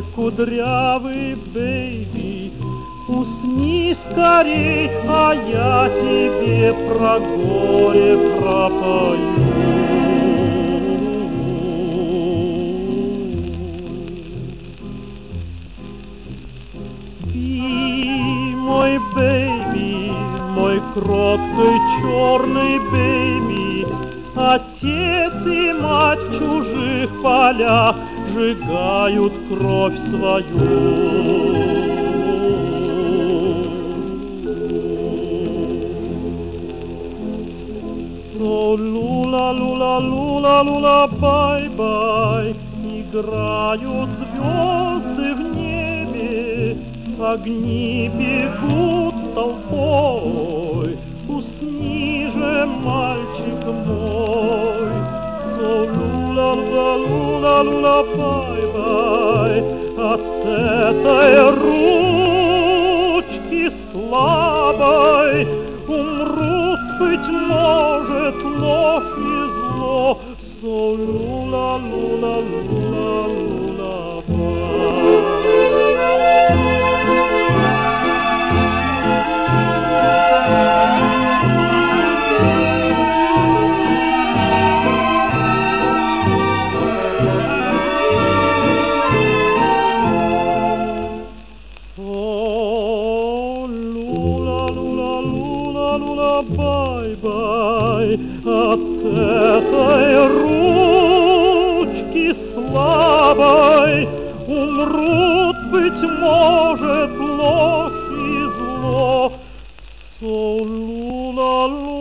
кудрявый бэйби, усни скорей, а я тебе про горе пропою. Спи, мой бэйби, мой кроткий черный бэйби, отец и мать в чужих полях сжигают кровь свою. So лула, лула, лула, лула, бай-бай, играют звезды в небе, огни бегут толпой. Усни же, мальчик мой, so лула, лула, лула, лула, бай-бай, от этой ручки слабой умрут, быть может, ложь и зло. So лула, лула, лула, лула, бай. Бай-бай, от этой ручки слабой умрут, быть может, ложь и зло. So лула, лула.